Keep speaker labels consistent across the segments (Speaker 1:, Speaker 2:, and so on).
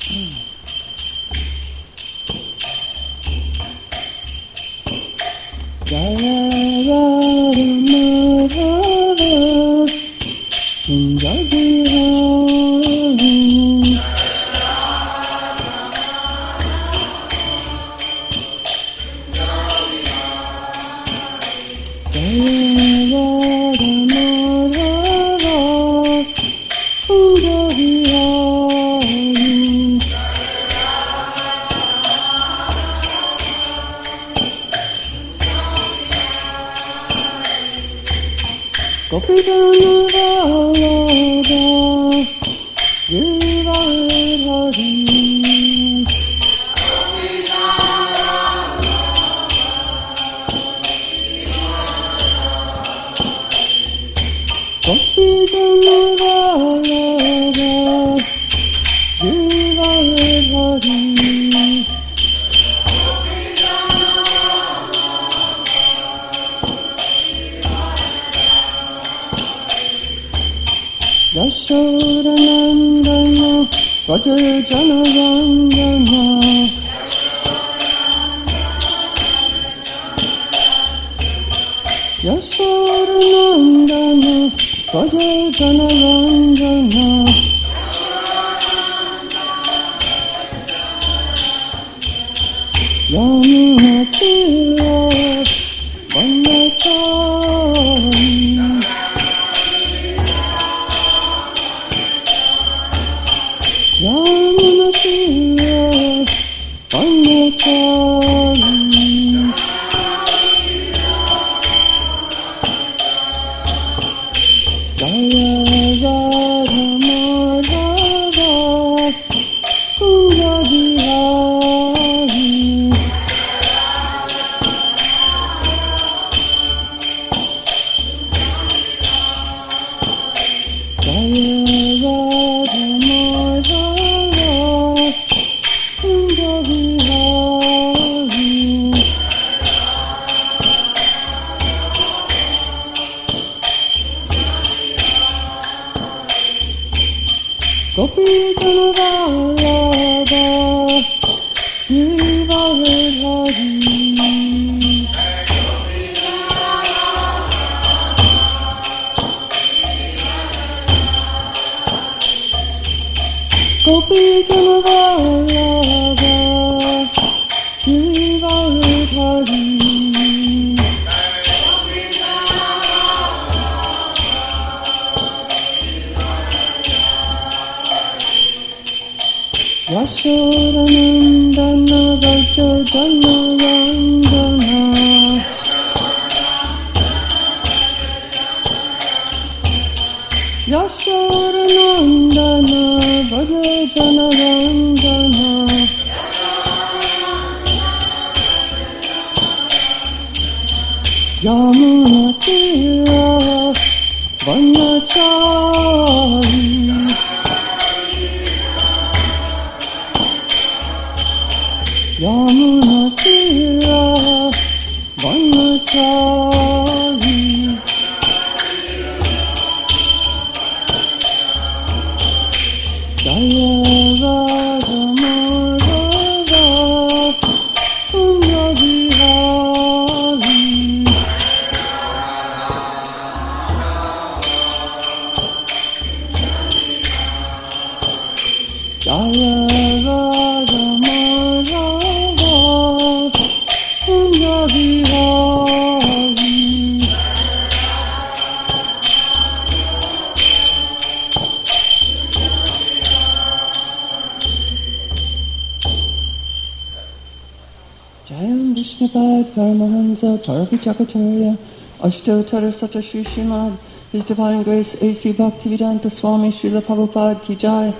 Speaker 1: Parabhachakacharya, Ashtottara Sata Shri Srimad, His Divine Grace A.C. Bhaktivedanta Swami Srila Prabhupada Ki Jai,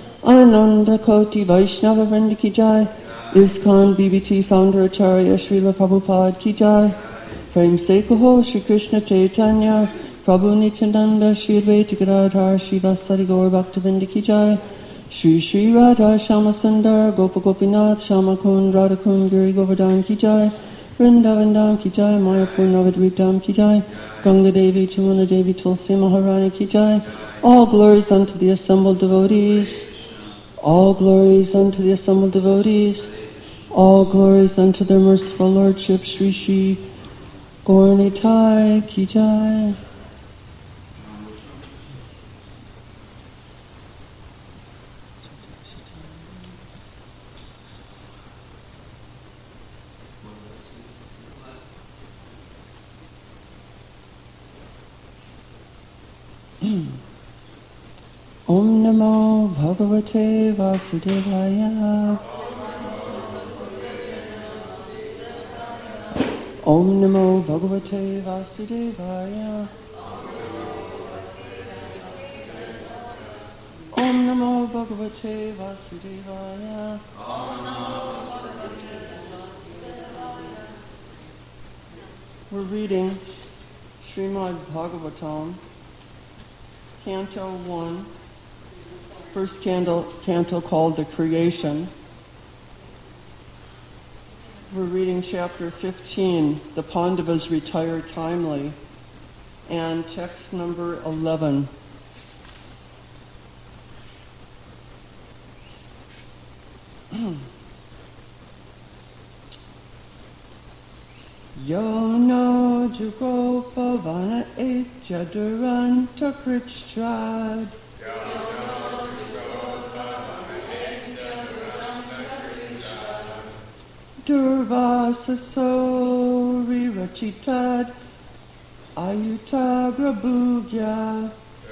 Speaker 1: Ananda Koti Vaishnava Vrinda Ki Jai, ISKCON BBT Founder Acharya Srila Prabhupada Ki Jai, Prem Se Kaho Shri Krishna Chaitanya, Prabhu Nityananda Shri Advaita Gadadhar Shri Vasari Gaur Bhaktivedanta Ki Jai, Shri Shri Radha Shama Sundar Gopa Gopinath Shama Kund Radha Kund Giri Govardhan Ki Jai, Vrindavan Dham Ki Jai, Mayapur Navadvip Dham Ki Jai, Ganga Devi, Chamuna Devi, Tulsi Maharani Ki Jai. All glories unto the assembled devotees. All glories unto the assembled devotees. All glories unto their merciful Lordship, Shri Shri Gaura Ki Jai. Om Namo Bhagavate Vasudevaya. Om Namo Bhagavate Vasudevaya. Om Namo Bhagavate Vasudevaya. We're reading Srimad Bhagavatam, Canto 1, first canto called The Creation. We're reading chapter 15, The Pandavas Retire Timely, and text number 11. Yo no Jugopavana Ejaduranta Krichrad. Durvasa Sori Rachitad Ayuta Grabhugya.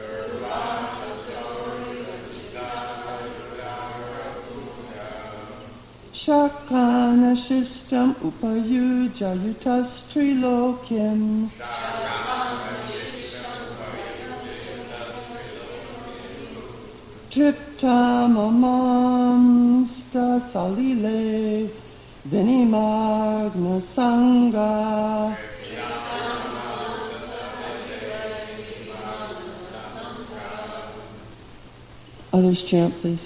Speaker 1: Shakana Shishtam Upayuja Yutas Trilokim. Triptam Amamsta Salile Vinimagna Sangha. Others chant, please.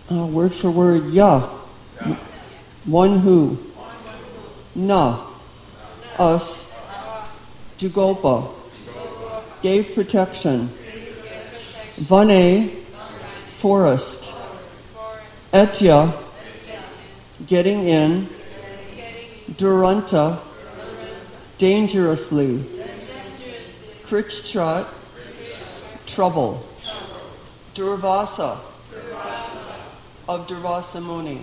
Speaker 1: word for word, ya, one who, na, us, Jugopa, gave protection, vane, forest, etya, getting in, duranta, dangerously, krichtrot, trouble, durvasa, of Durvasa Muni,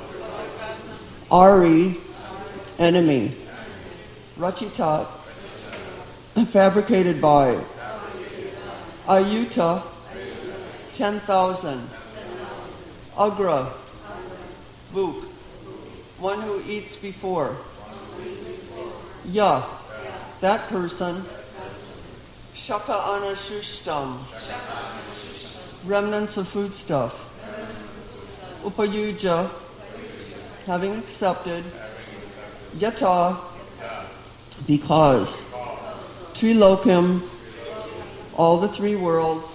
Speaker 1: Ari, enemy, Rachitat, fabricated by, Ayuta, 10,000, Agra, Vuk, one who eats before, Ya, that person, Shaka Anashushtam, remnants of foodstuff, Upayuja, having accepted, Yata, because, Trilokim, all the three worlds,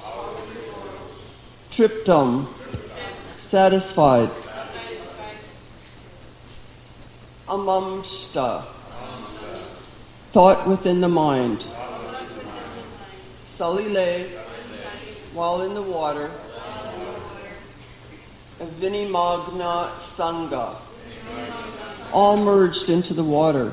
Speaker 1: Triptam, satisfied, Amamshta, thought within the mind, Salile, while in the water, Vinimagna Sangha, all merged into the water.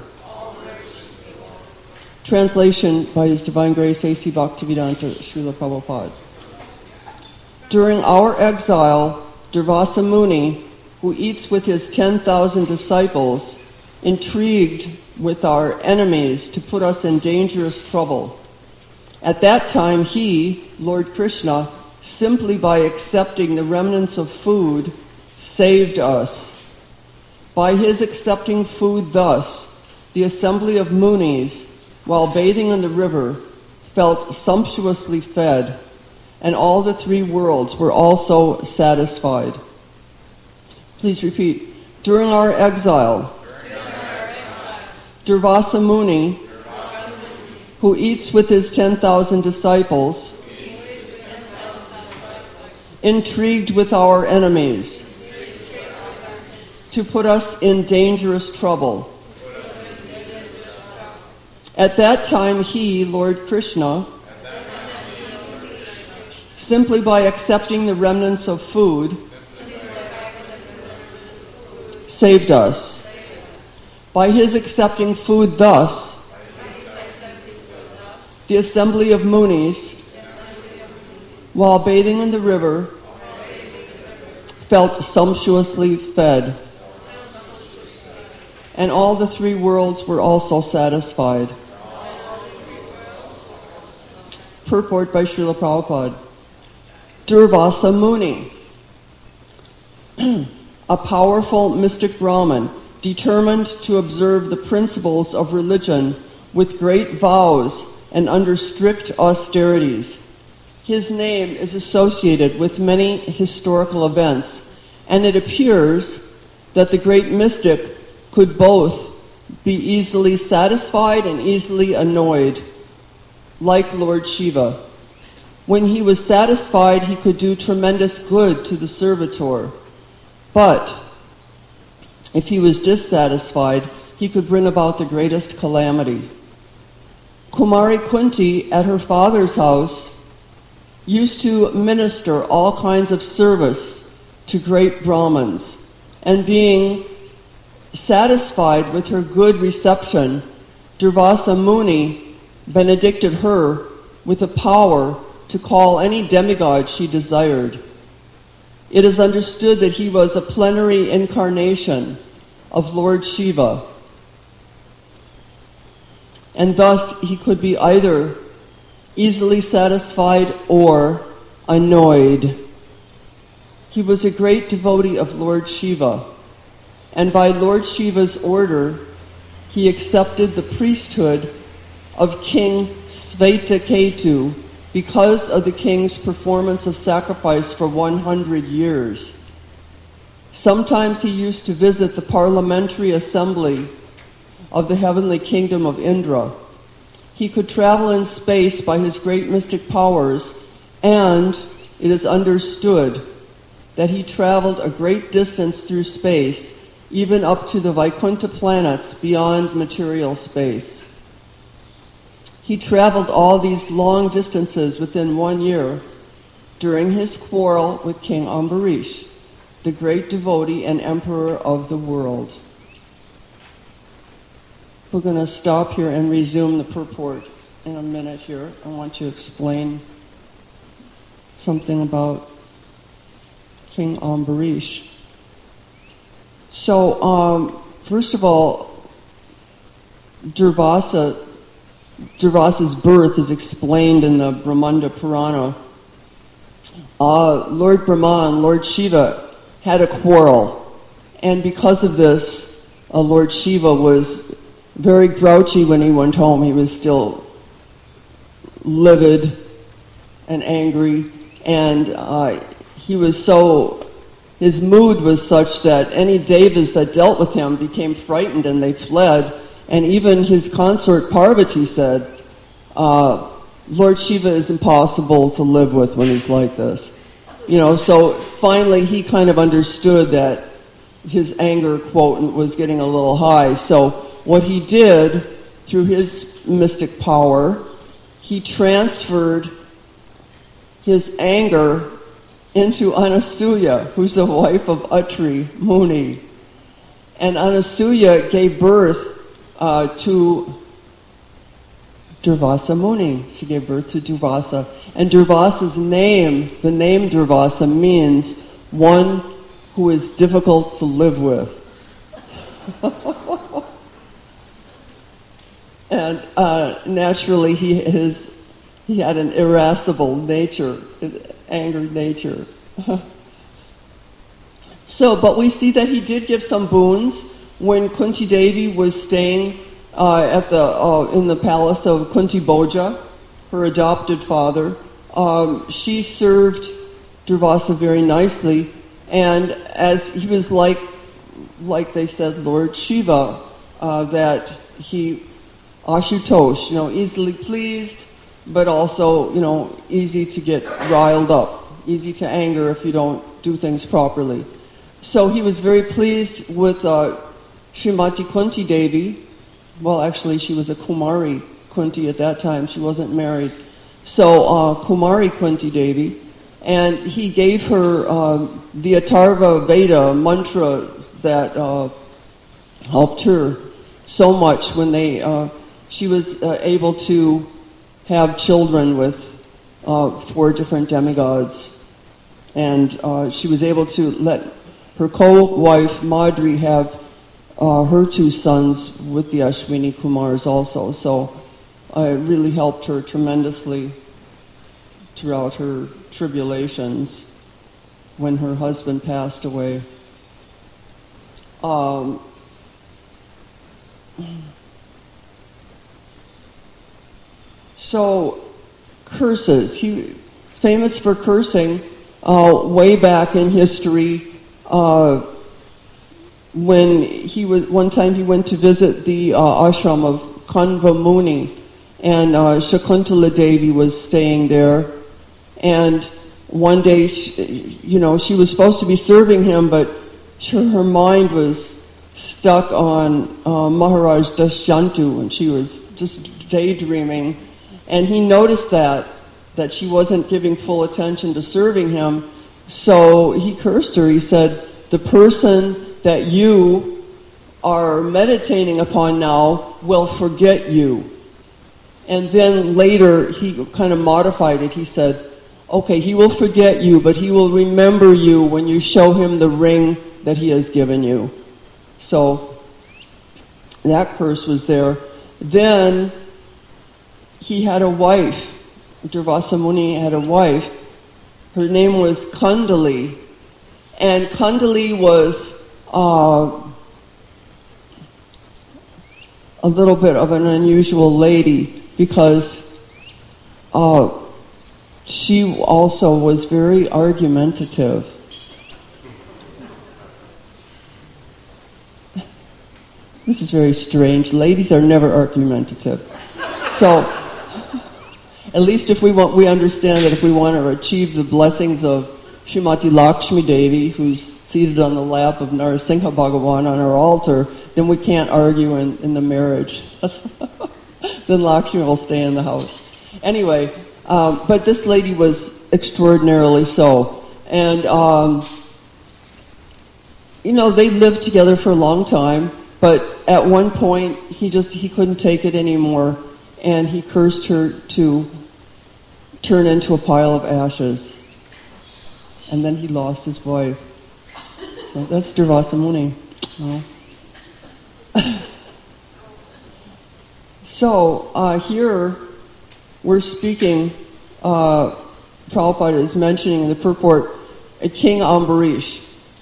Speaker 1: Translation by His Divine Grace A.C. Bhaktivedanta Srila Prabhupada. During our exile, Durvasa Muni, who eats with his 10,000 disciples, intrigued with our enemies to put us in dangerous trouble. At that time, he, Lord Krishna, simply by accepting the remnants of food, saved us. By his accepting food thus, the assembly of Munis, while bathing in the river, felt sumptuously fed, and all the three worlds were also satisfied. Please repeat. During our exile, Durvasa Muni, who eats with his 10,000 disciples, intrigued with our enemies to put us in dangerous trouble. At that time he, Lord Krishna, simply by accepting the remnants of food, saved us. By his accepting food thus, the assembly of Munis, while bathing in the river, felt sumptuously fed, and all the three worlds were also satisfied. Purport by Srila Prabhupada. Durvasa Muni, a powerful mystic Brahmin, determined to observe the principles of religion with great vows and under strict austerities. His name is associated with many historical events, and it appears that the great mystic could both be easily satisfied and easily annoyed, like Lord Shiva. When he was satisfied, he could do tremendous good to the servitor. But if he was dissatisfied, he could bring about the greatest calamity. Kumari Kunti, at her father's house, used to minister all kinds of service to great Brahmins, and being satisfied with her good reception, Durvasa Muni benedicted her with the power to call any demigod she desired. It is understood that he was a plenary incarnation of Lord Shiva, and thus he could be either easily satisfied or annoyed. He was a great devotee of Lord Shiva, and by Lord Shiva's order, he accepted the priesthood of King Svetaketu because of the king's performance of sacrifice for 100 years. Sometimes he used to visit the parliamentary assembly of the heavenly kingdom of Indra. He could travel in space by his great mystic powers, and it is understood that he traveled a great distance through space, even up to the Vaikuntha planets beyond material space. He traveled all these long distances within 1 year during his quarrel with King Ambarish, the great devotee and emperor of the world. We're going to stop here and resume the purport in a minute here. I want to explain something about King Ambarish. So, first of all, Durvasa's birth is explained in the Brahmanda Purana. Lord Brahma and Lord Shiva had a quarrel, and because of this, Lord Shiva was very grouchy when he went home. He was still livid and angry, and his mood was such that any devas that dealt with him became frightened and they fled. And even his consort Parvati said, Lord Shiva is impossible to live with when he's like this. So finally he kind of understood that his anger quotient was getting a little high. So what he did, through his mystic power, he transferred his anger into Anasuya, who's the wife of Atri Muni. And Anasuya gave birth to Durvasa Muni. She gave birth to Durvasa. And Durvasa's name, the name Durvasa, means one who is difficult to live with. And naturally he had an irascible nature, angered nature. But we see that he did give some boons. When Kunti Devi was staying in the palace of Kunti Bhoja, her adopted father, she served Durvasa very nicely, and as he was like they said, Lord Shiva, that he Ashutosh, easily pleased, but also, easy to get riled up, easy to anger if you don't do things properly. So he was very pleased with Srimati Kunti Devi. Well, actually, she was a Kumari Kunti at that time. She wasn't married. So Kumari Kunti Devi. And he gave her the Atharva Veda mantra that helped her so much when she was able to have children with 4 different demigods. And she was able to let her co-wife Madri have her 2 sons with the Ashwini Kumars also. So it really helped her tremendously throughout her tribulations when her husband passed away. So curses. He famous for cursing way back in history. One time he went to visit the ashram of Kanva Muni, and Shakuntala Devi was staying there. And one day, she was supposed to be serving him, but her mind was stuck on Maharaj Dashyantu, and she was just daydreaming. And he noticed that she wasn't giving full attention to serving him, so he cursed her. He said, the person that you are meditating upon now will forget you. And then later he kind of modified it. He said, okay, he will forget you, but he will remember you when you show him the ring that he has given you. So that curse was there. Then he had a wife. Durvasa Muni had a wife. Her name was Kundali. And Kundali was a little bit of an unusual lady because she also was very argumentative. This is very strange. Ladies are never argumentative. So, at least if we understand that if we want to achieve the blessings of Srimati Lakshmi Devi, who's seated on the lap of Narasimha Bhagavan on our altar, then we can't argue in the marriage. Then Lakshmi will stay in the house. Anyway, but this lady was extraordinarily so. And, they lived together for a long time, but at one point he couldn't take it anymore, and he cursed her to turn into a pile of ashes. And then he lost his wife. So that's Durvasa Muni. So here we're speaking, Prabhupada is mentioning in the purport, a King Ambarish.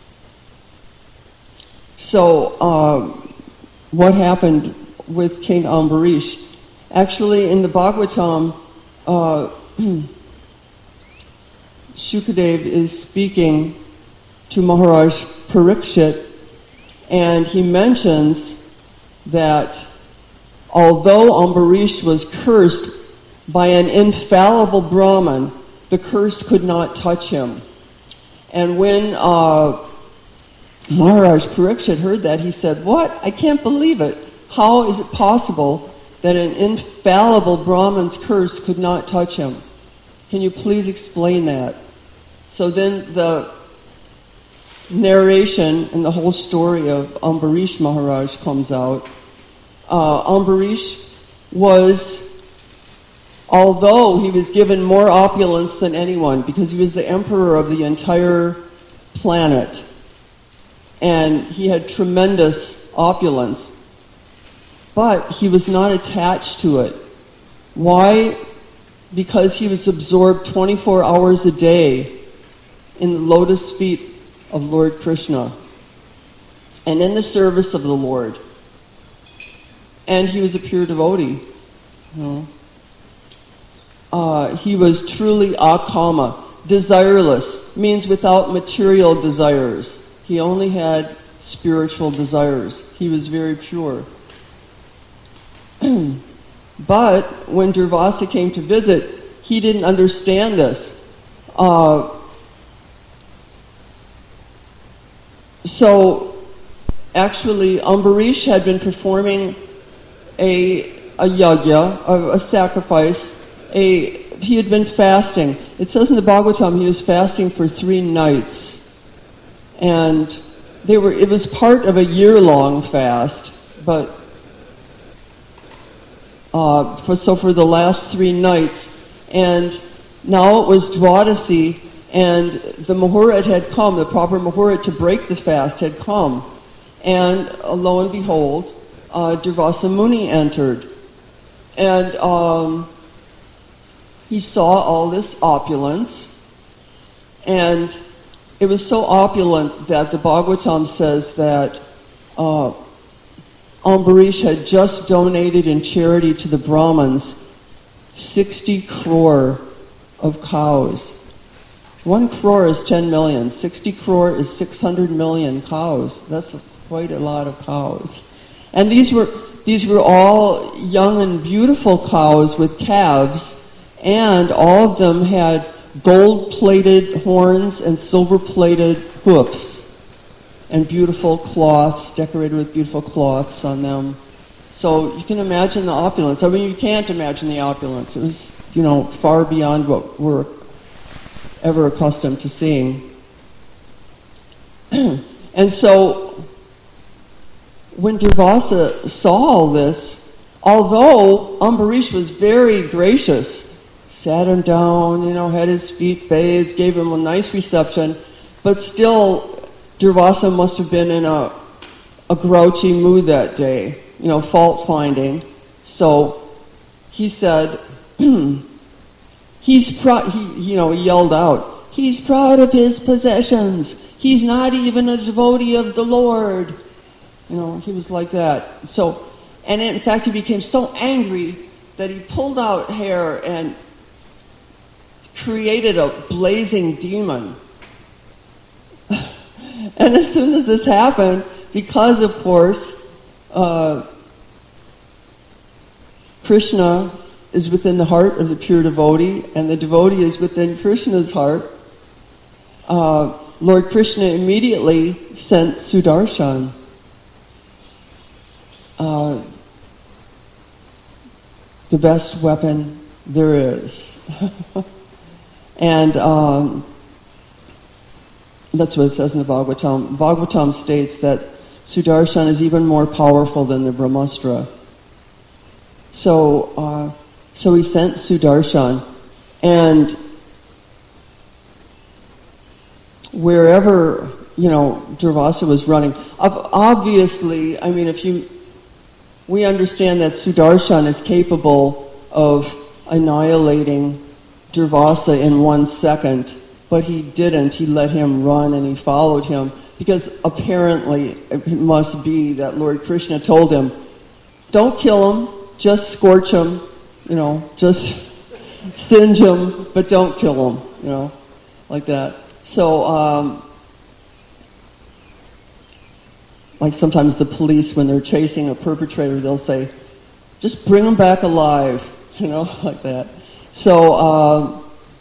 Speaker 1: So what happened with King Ambarish? Actually, in the Bhagavatam, Shukadev is speaking to Maharaj Parikshit, and he mentions that although Ambarish was cursed by an infallible Brahman, the curse could not touch him. And when Maharaj Parikshit heard that, he said, "What? I can't believe it. How is it possible that an infallible Brahman's curse could not touch him? Can you please explain that?" So then the narration and the whole story of Ambarish Maharaj comes out. Ambarish was, although he was given more opulence than anyone, because he was the emperor of the entire planet, and he had tremendous opulence, but he was not attached to it. Why? Because he was absorbed 24 hours a day in the lotus feet of Lord Krishna and in the service of the Lord. And he was a pure devotee. He was truly akama, desireless, means without material desires. He only had spiritual desires. He was very pure. But when Durvasa came to visit, he didn't understand this. So actually, Ambarish had been performing a yajna, a sacrifice. He had been fasting. It says in the Bhagavatam he was fasting for 3 nights, and it was part of a year-long fast. But for the last 3 nights, and now it was Dwadasi, and the Muhurat had come, the proper Muhurat to break the fast had come, and lo and behold, Durvasa Muni entered, and he saw all this opulence, and it was so opulent that the Bhagavatam says that Ambarish had just donated in charity to the Brahmins 60 crore of cows. 1 crore is 10 million. 60 crore is 600 million cows. That's quite a lot of cows. And these were all young and beautiful cows with calves, and all of them had gold-plated horns and silver-plated hoofs, and beautiful cloths, decorated with beautiful cloths on them. So you can imagine the opulence. I mean, you can't imagine the opulence. It was, far beyond what we're ever accustomed to seeing. And so when Durvasa saw all this, although Ambarish was very gracious, sat him down, had his feet bathed, gave him a nice reception, but still Durvasa must have been in a grouchy mood that day, fault finding. So he said, he yelled out, "He's proud of his possessions. He's not even a devotee of the Lord." He was like that. So, and in fact, he became so angry that he pulled out hair and created a blazing demon. And as soon as this happened, because of course, Krishna is within the heart of the pure devotee, and the devotee is within Krishna's heart. Lord Krishna immediately sent Sudarshan. The best weapon there is. And that's what it says in the Bhagavatam. Bhagavatam states that Sudarshan is even more powerful than the Brahmastra. So he sent Sudarshan, and wherever, Durvasa was running, obviously, I mean, we understand that Sudarshan is capable of annihilating Durvasa in 1 second, but he didn't. He let him run and he followed him, because apparently it must be that Lord Krishna told him, don't kill him, just scorch him, just singe him, but don't kill him, like that. So, like sometimes the police, when they're chasing a perpetrator, they'll say, just bring him back alive, like that. So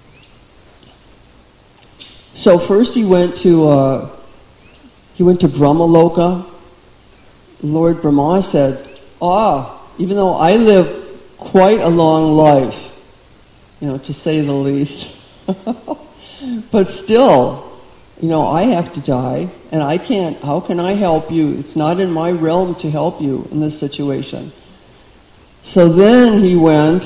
Speaker 1: first he went to Brahmaloka. Lord Brahma said, even though I live quite a long life, to say the least, but still, I have to die, and I can't, how can I help you? It's not in my realm to help you in this situation. So then he went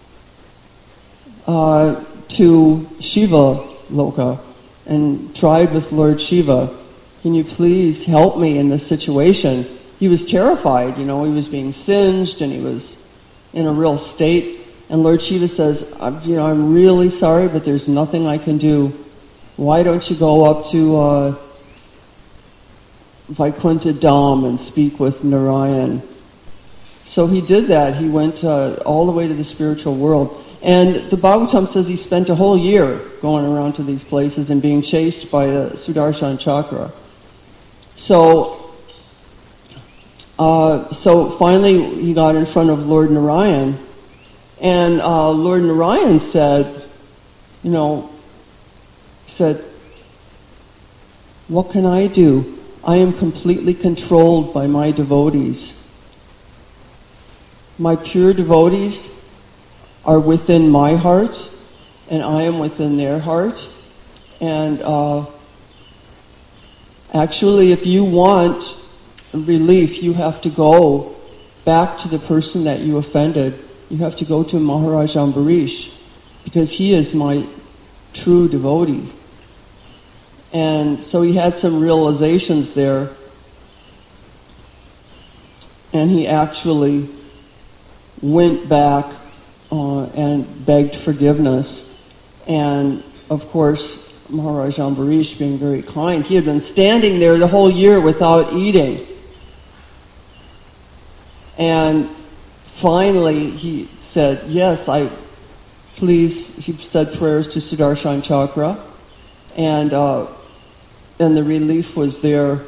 Speaker 1: to Shiva Loka and tried with Lord Shiva, can you please help me in this situation? He was terrified, he was being singed and he was in a real state. And Lord Shiva says, I'm really sorry, but there's nothing I can do. Why don't you go up to Vaikuntha Dham and speak with Narayan? So he did that. He went all the way to the spiritual world. And the Bhagavatam says he spent a whole year going around to these places and being chased by the Sudarshan Chakra. So finally he got in front of Lord Narayan, and Lord Narayan said, what can I do? I am completely controlled by my devotees. My pure devotees are within my heart, and I am within their heart. And actually, if you want relief, you have to go back to the person that you offended. You have to go to Maharaj Ambarish, because he is my true devotee. And so he had some realizations there, and he actually went back and begged forgiveness. And of course, Maharaj Ambarish, being very kind, he had been standing there the whole year without eating. And finally he said, yes, he said prayers to Sudarshan Chakra, and the relief was there.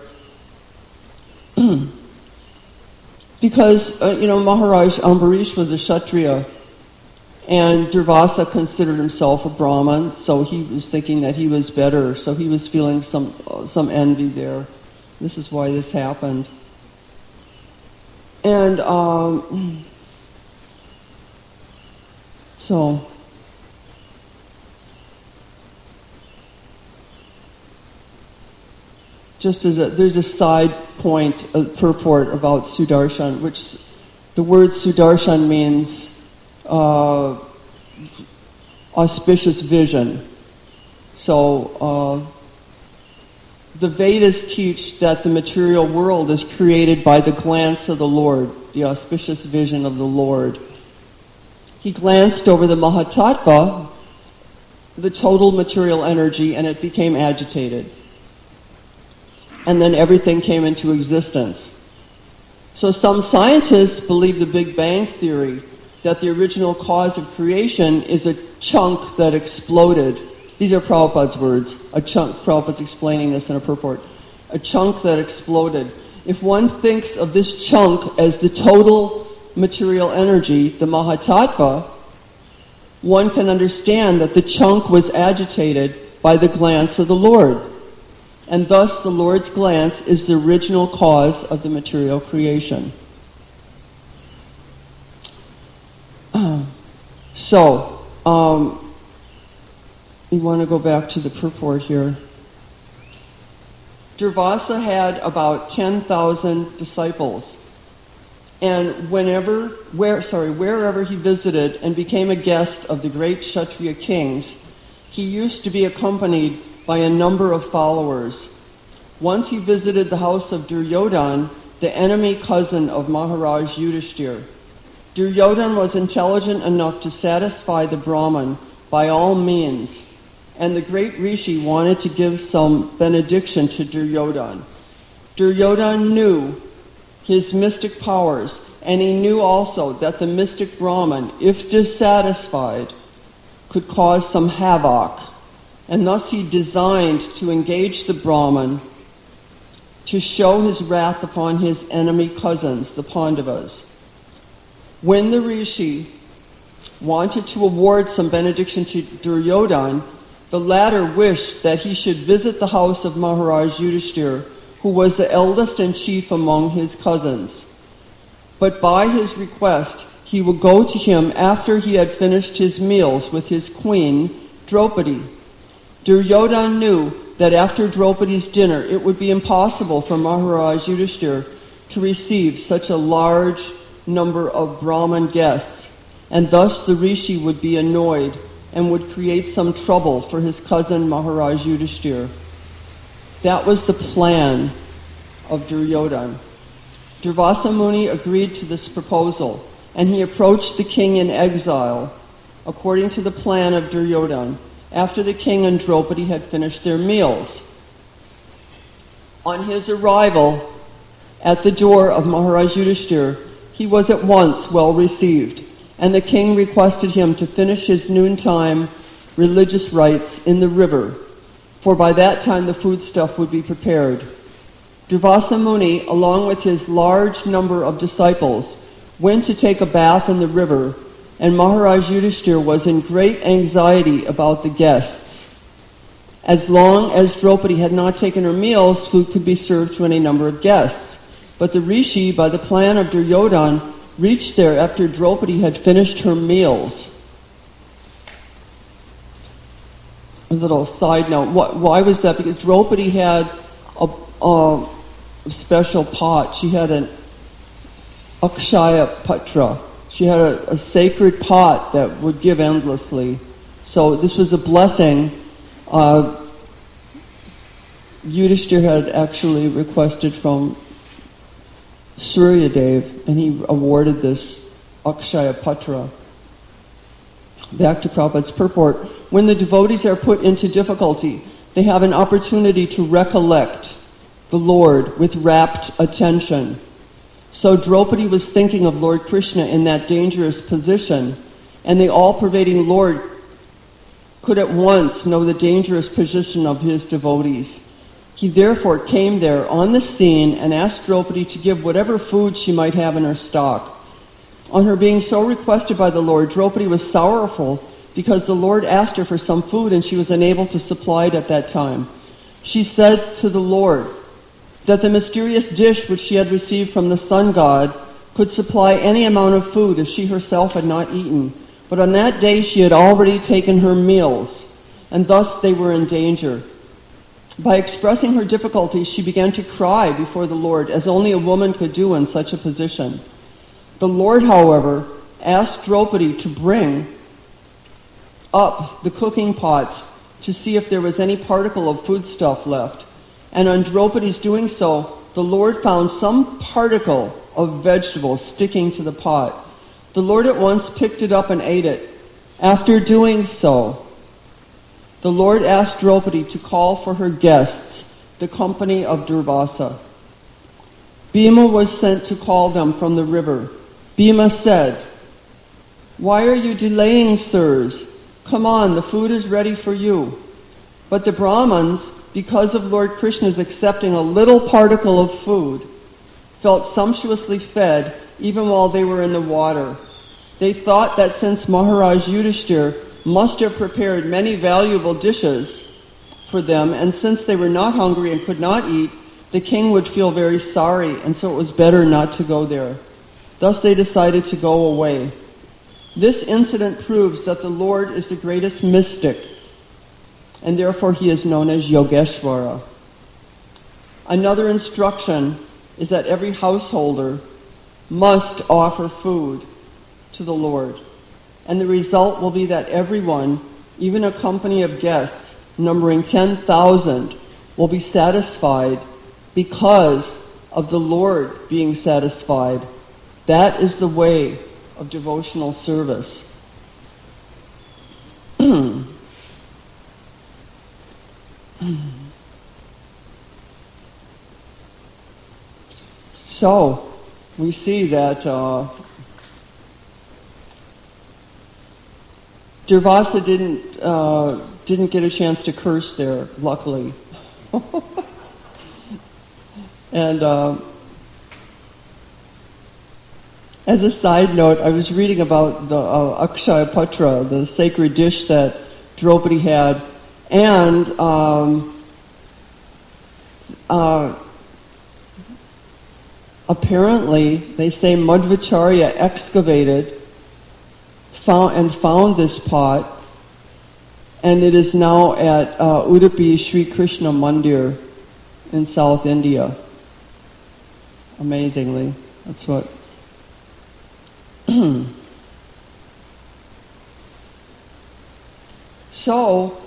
Speaker 1: Because, Maharaj Ambarish was a Kshatriya, and Durvasa considered himself a Brahmin, so he was thinking that he was better, so he was feeling some envy there. This is why this happened. And so just as there's a side point, a purport about Sudarshan, which the word Sudarshan means auspicious vision. So the Vedas teach that the material world is created by the glance of the Lord, the auspicious vision of the Lord. He glanced over the Mahatattva, the total material energy, and it became agitated. And then everything came into existence. So some scientists believe the Big Bang Theory, that the original cause of creation is a chunk that exploded. These are Prabhupada's words. A chunk, Prabhupada's explaining this in a purport. A chunk that exploded. If one thinks of this chunk as the total material energy, the Mahatattva, one can understand that the chunk was agitated by the glance of the Lord. And thus the Lord's glance is the original cause of the material creation. So, we want to go back to the purport here. Durvasa had about 10,000 disciples. And wherever he visited and became a guest of the great Kshatriya kings, he used to be accompanied by a number of followers. Once he visited the house of Duryodhan, the enemy cousin of Maharaj Yudhishthir. Duryodhan was intelligent enough to satisfy the Brahman by all means, and the great Rishi wanted to give some benediction to Duryodhan. Duryodhan knew his mystic powers, and he knew also that the mystic Brahman, if dissatisfied, could cause some havoc, and thus he designed to engage the Brahman to show his wrath upon his enemy cousins, the Pandavas. When the Rishi wanted to award some benediction to Duryodhan, the latter wished that he should visit the house of Maharaj Yudhishthir, who was the eldest and chief among his cousins. But by his request, he would go to him after he had finished his meals with his queen, Draupadi. Duryodhan knew that after Draupadi's dinner, it would be impossible for Maharaj Yudhishthir to receive such a large number of Brahman guests, and thus the Rishi would be annoyed and would create some trouble for his cousin Maharaj Yudhishthir. That was the plan of Duryodhan. Durvasa Muni agreed to this proposal, and he approached the king in exile, according to the plan of Duryodhan, after the king and Draupadi had finished their meals. On his arrival at the door of Maharaj Yudhishthir, he was at once well received, and the king requested him to finish his noontime religious rites in the river, for by that time the foodstuff would be prepared. Durvasa Muni, along with his large number of disciples, went to take a bath in the river, and Maharaj Yudhishthir was in great anxiety about the guests. As long as Draupadi had not taken her meals, food could be served to any number of guests. But the Rishi, by the plan of Duryodhan, reached there after Draupadi had finished her meals. A little side note, why was that? Because Draupadi had a special pot. She had an Akshaya Patra. She had a sacred pot that would give endlessly. So this was a blessing. Yudhishthir had actually requested from Suryadev, and he awarded this Akshaya Patra. Back to Prabhupada's purport. When the devotees are put into difficulty, they have an opportunity to recollect the Lord with rapt attention. So Draupadi was thinking of Lord Krishna in that dangerous position, and the all-pervading Lord could at once know the dangerous position of his devotees. He therefore came there on the scene and asked Draupadi to give whatever food she might have in her stock. On her being so requested by the Lord, Draupadi was sorrowful because the Lord asked her for some food and she was unable to supply it at that time. She said to the Lord that the mysterious dish which she had received from the sun god could supply any amount of food if she herself had not eaten. But on that day she had already taken her meals, and thus they were in danger. By expressing her difficulties, she began to cry before the Lord, as only a woman could do in such a position. The Lord, however, asked Draupadi to bring up the cooking pots to see if there was any particle of foodstuff left. And on Draupadi's doing so, the Lord found some particle of vegetable sticking to the pot. The Lord at once picked it up and ate it. After doing so, the Lord asked Draupadi to call for her guests, the company of Durvasa. Bhima was sent to call them from the river. Bhima said, "Why are you delaying, sirs? Come on, the food is ready for you." But the Brahmins, because of Lord Krishna's accepting a little particle of food, felt sumptuously fed even while they were in the water. They thought that since Maharaj Yudhishthir must have prepared many valuable dishes, for them, and since they were not hungry and could not eat, the king would feel very sorry, and so it was better not to go there. Thus they decided to go away. This incident proves that the Lord is the greatest mystic, and therefore he is known as Yogeshvara. Another instruction is that every householder must offer food to the Lord, and the result will be that everyone, even a company of guests numbering 10,000, will be satisfied because of the Lord being satisfied. That is the way of devotional service. So, we see that Durvasa didn't get a chance to curse there, luckily. And as a side note, I was reading about the Akshaya Patra, the sacred dish that Draupadi had, and apparently they say Madhvacharya excavated found this pot, and it is now at Udupi Sri Krishna Mandir in South India. Amazingly, that's what. So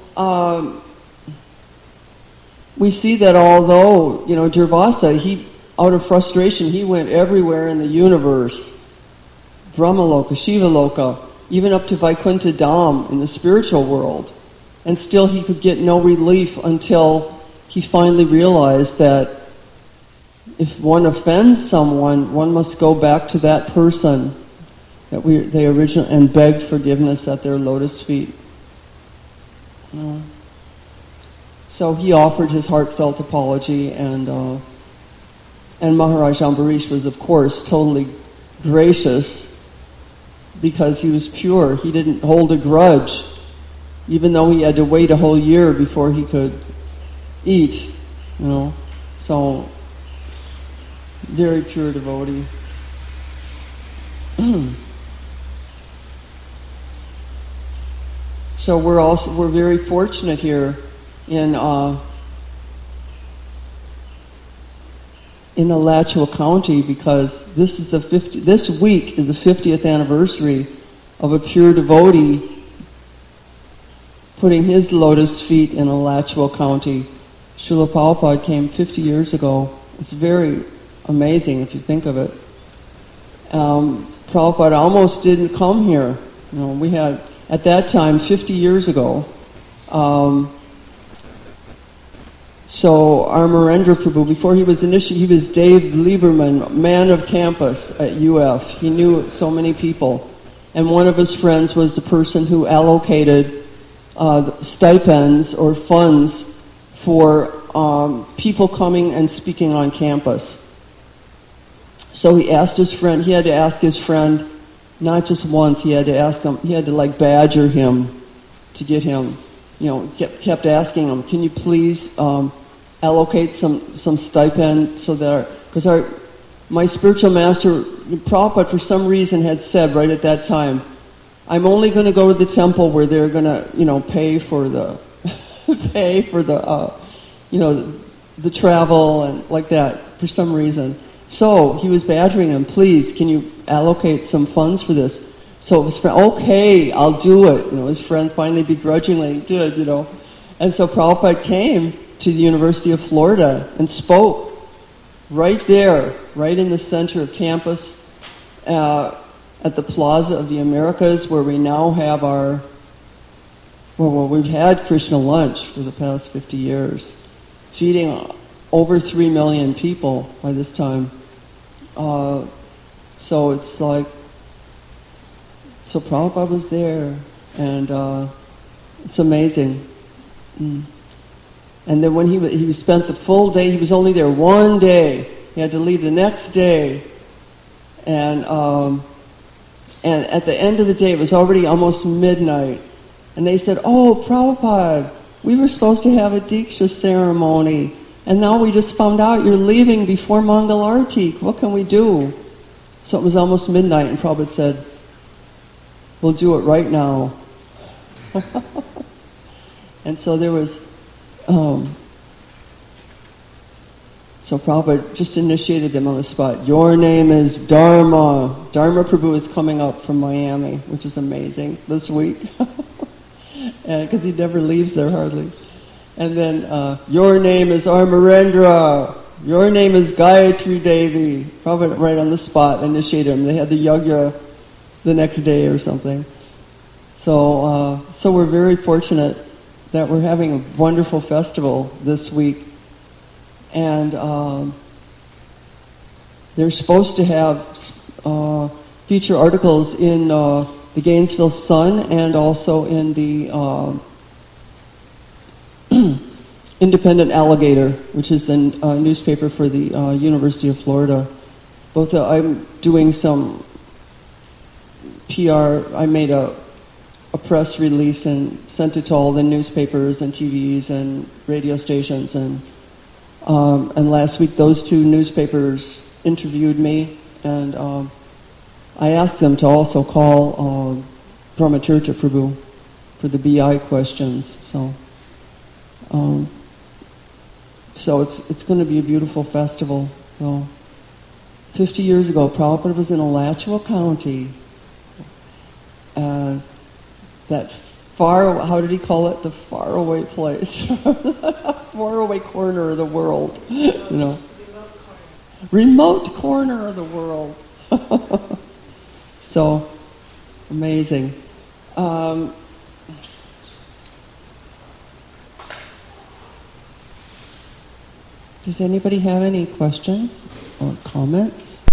Speaker 1: we see that although Durvasa, out of frustration, he went everywhere in the universe, Brahmaloka, Shivaloka, even up to Vaikuntha Dham in the spiritual world, and still he could get no relief until he finally realized that if one offends someone, one must go back to that person that they originally and beg forgiveness at their lotus feet. So he offered his heartfelt apology, and Maharaj Ambarish was, of course, totally gracious because he was pure. He didn't hold a grudge, even though he had to wait a whole year before he could eat. So very pure devotee. So we're very fortunate here in Alachua County, because this week is the 50th anniversary of a pure devotee putting his lotus feet in Alachua County. Srila Prabhupada came 50 years ago. It's very amazing if you think of it. Prabhupada almost didn't come here. We had, at that time, 50 years ago, so our Amarendra Prabhu, before he was initiated, he was Dave Lieberman, man of campus at UF. He knew so many people. And one of his friends was the person who allocated stipends or funds for people coming and speaking on campus. So he asked his friend, he had to ask his friend, not just once, he had to ask him, he had to badger him to get him, kept asking him, can you please allocate some stipend so that, because my spiritual master, Prabhupada, for some reason had said right at that time, I'm only going to go to the temple where they're going to, pay for the, the travel and like that, for some reason. So he was badgering him, please, can you allocate some funds for this? So his friend, okay, I'll do it. His friend finally begrudgingly did, And so Prabhupada came to the University of Florida and spoke right there, right in the center of campus, at the Plaza of the Americas, where we now have we've had Krishna Lunch for the past 50 years, feeding over 3 million people by this time. So it's like, so Prabhupada was there, and it's amazing. And then when he spent the full day, he was only there one day. He had to leave the next day, and at the end of the day, it was already almost midnight, and they said, "Oh, Prabhupada, we were supposed to have a Diksha ceremony, and now we just found out you're leaving before Mangal Arati. What can we do? So it was almost midnight, and Prabhupada said, we'll do it right now. And so there was, so Prabhupada just initiated them on the spot. Your name is Dharma. Dharma Prabhu is coming up from Miami, which is amazing, this week. Because he never leaves there hardly. And then, your name is Amarendra. Your name is Gayatri Devi. Prabhupada right on the spot initiated them. They had the yajna the next day or something. So we're very fortunate that we're having a wonderful festival this week. And they're supposed to have feature articles in the Gainesville Sun and also in the Independent Alligator, which is the newspaper for the University of Florida. Both I'm doing some PR. I made a press release and sent it to all the newspapers and TVs and radio stations, and last week those two newspapers interviewed me, and I asked them to also call Brahmacharya Prabhu for the BI questions. So it's going to be a beautiful festival. So 50 years ago, Prabhupada was in Alachua County. That far, how did he call it? The faraway place. Faraway corner of the world. Remote corner of the world. So, amazing. Does anybody have any questions or comments?